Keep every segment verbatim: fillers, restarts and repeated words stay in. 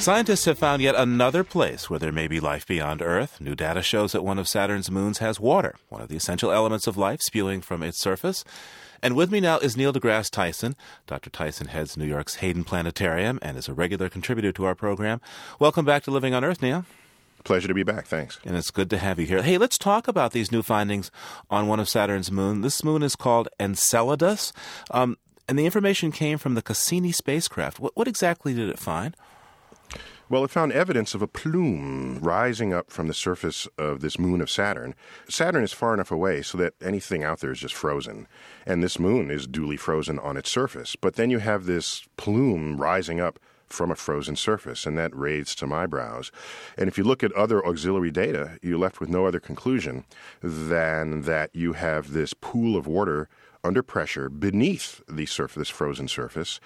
Scientists have found yet another place where there may be life beyond Earth. New data shows that one of Saturn's moons has water, one of the essential elements of life spewing from its surface. And with me now is Neil deGrasse Tyson. Doctor Tyson heads New York's Hayden Planetarium and is a regular contributor to our program. Welcome back to Living on Earth, Neil. Pleasure to be back. Thanks. And it's good to have you here. Hey, let's talk about these new findings on one of Saturn's moons. This moon is called Enceladus, um, and the information came from the Cassini spacecraft. What, what exactly did it find? Well, it found evidence of a plume rising up from the surface of this moon of Saturn. Saturn is far enough away so that anything out there is just frozen, and this moon is duly frozen on its surface. But then you have this plume rising up from a frozen surface, and that raised some eyebrows. And if you look at other auxiliary data, you're left with no other conclusion than that you have this pool of water under pressure beneath the surface, this frozen surface.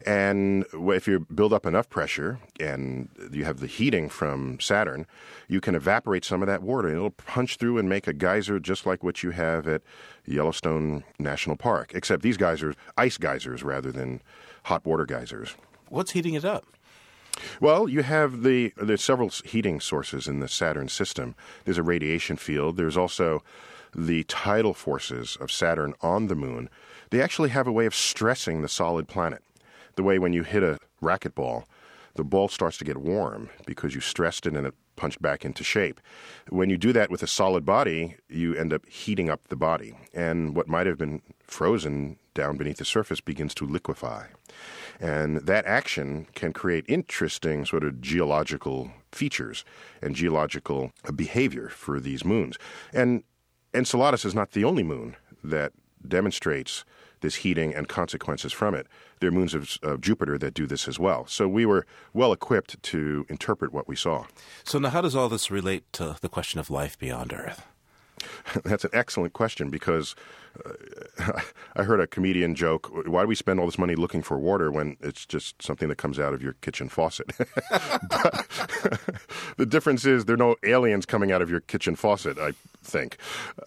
And if you build up enough pressure and you have the heating from Saturn, you can evaporate some of that water, and it'll punch through and make a geyser just like what you have at Yellowstone National Park, except these geysers, ice geysers rather than hot water geysers. What's heating it up? Well, you have the there's several heating sources in the Saturn system. There's a radiation field. There's also the tidal forces of Saturn on the moon. They actually have a way of stressing the solid planet. The way when you hit a racquetball, the ball starts to get warm because you stressed it and it punched back into shape. When you do that with a solid body, you end up heating up the body. And what might have been frozen down beneath the surface begins to liquefy. And that action can create interesting sort of geological features and geological behavior for these moons. And Enceladus is not the only moon that demonstrates this heating and consequences from it. There are moons of, of Jupiter that do this as well. So we were well equipped to interpret what we saw. So now how does all this relate to the question of life beyond Earth? That's an excellent question because uh, I heard a comedian joke, why do we spend all this money looking for water when it's just something that comes out of your kitchen faucet? But the difference is there are no aliens coming out of your kitchen faucet, I think.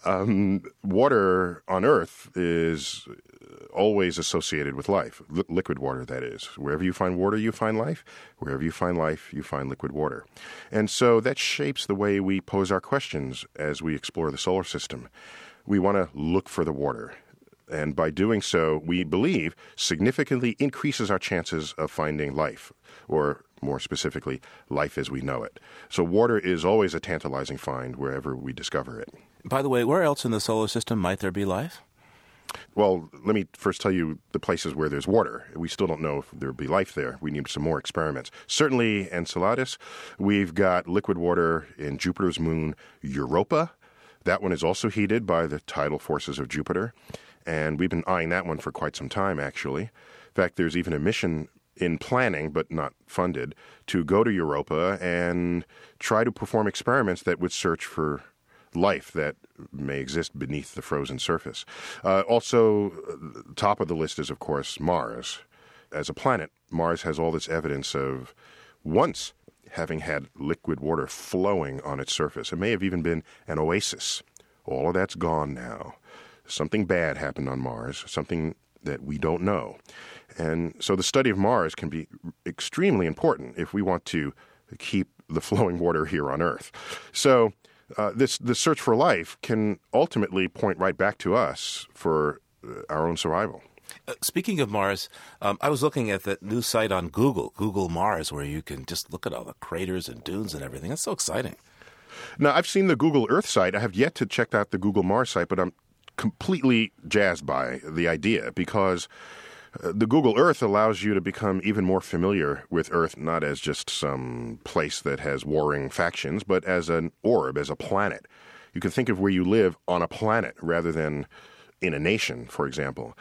Um, water on Earth is always associated with life, L- liquid water, that is. Wherever you find water, you find life. Wherever you find life, you find liquid water. And so that shapes the way we pose our questions as we explore the solar system. We want to look for the water. And by doing so, we believe significantly increases our chances of finding life, or more specifically, life as we know it. So water is always a tantalizing find wherever we discover it. By the way, where else in the solar system might there be life? Well, let me first tell you the places where there's water. We still don't know if there'll be life there. We need some more experiments. Certainly Enceladus. We've got liquid water in Jupiter's moon, Europa. That one is also heated by the tidal forces of Jupiter. And we've been eyeing that one for quite some time, actually. In fact, there's even a mission in planning, but not funded, to go to Europa and try to perform experiments that would search for life that may exist beneath the frozen surface. Uh, also, top of the list is, of course, Mars. As a planet, Mars has all this evidence of once having had liquid water flowing on its surface. It may have even been an oasis. All of that's gone now. Something bad happened on Mars, something that we don't know. And so the study of Mars can be extremely important if we want to keep the flowing water here on Earth. So Uh, this the search for life can ultimately point right back to us for uh, our own survival. Uh, speaking of Mars, um, I was looking at that new site on Google, Google Mars, where you can just look at all the craters and dunes and everything. That's so exciting. Now, I've seen the Google Earth site. I have yet to check out the Google Mars site, but I'm completely jazzed by the idea because Uh, the Google Earth allows you to become even more familiar with Earth, not as just some place that has warring factions, but as an orb, as a planet. You can think of where you live on a planet rather than in a nation, for example.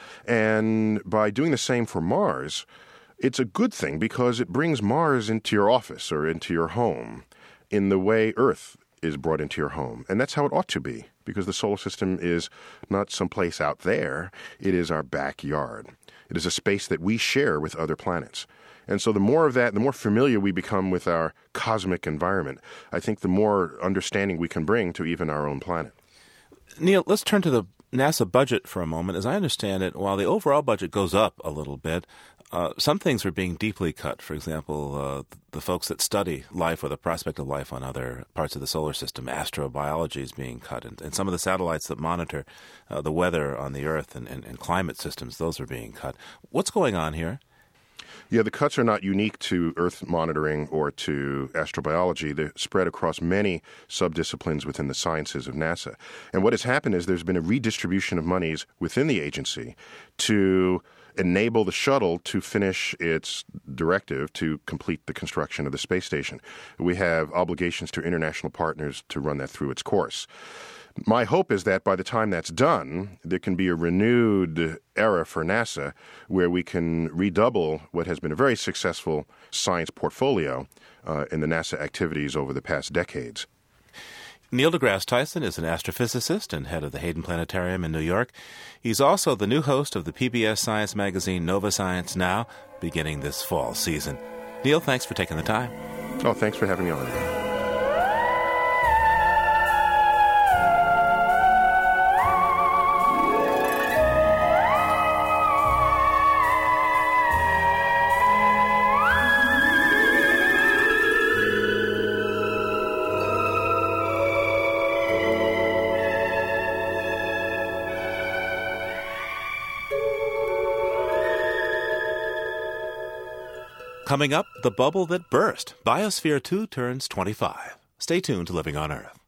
And by doing the same for Mars, it's a good thing because it brings Mars into your office or into your home in the way Earth is brought into your home. And that's how it ought to be, because the solar system is not someplace out there. It is our backyard. It is a space that we share with other planets. And so the more of that, the more familiar we become with our cosmic environment, I think the more understanding we can bring to even our own planet. Neil, let's turn to the NASA budget for a moment. As I understand it, while the overall budget goes up a little bit, Uh, some things are being deeply cut. For example, uh, the folks that study life or the prospect of life on other parts of the solar system, astrobiology is being cut. And, and some of the satellites that monitor uh, the weather on the Earth and, and, and climate systems, those are being cut. What's going on here? Yeah, the cuts are not unique to Earth monitoring or to astrobiology. They're spread across many subdisciplines within the sciences of NASA. And what has happened is there's been a redistribution of monies within the agency to enable the shuttle to finish its directive to complete the construction of the space station. We have obligations to international partners to run that through its course. My hope is that by the time that's done, there can be a renewed era for NASA where we can redouble what has been a very successful science portfolio uh, in the NASA activities over the past decades. Neil deGrasse Tyson is an astrophysicist and head of the Hayden Planetarium in New York. He's also the new host of the P B S science magazine Nova Science Now, beginning this fall season. Neil, thanks for taking the time. Oh, thanks for having me on. Coming up, the bubble that burst. Biosphere two turns twenty-five. Stay tuned to Living on Earth.